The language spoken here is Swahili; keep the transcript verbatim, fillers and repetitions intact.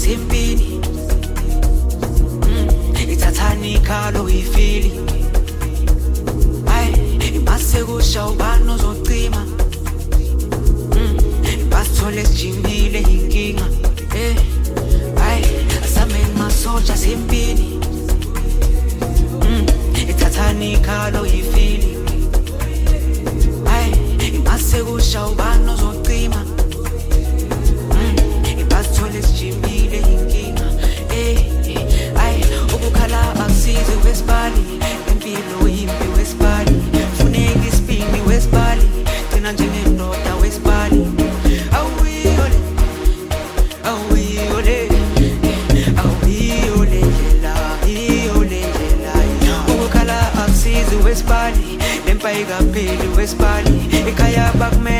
sempini ithathani khalo ifili ay mase kusha ubani ozocima basithole sijimile inkinga eh ay asameni masoja sempini ithathani khalo ifili ay mase kusha ubani ozocima basithole sijimile inkinga eh ay ukukhala akusize wesibali impilo yimpi wesibali funeka isipini wesibali thina njengendoda wesibali awuyole awuyole awuyole la iyole la ukukhala akusize wesibali lempa ikapheli wesibali ekhaya bakume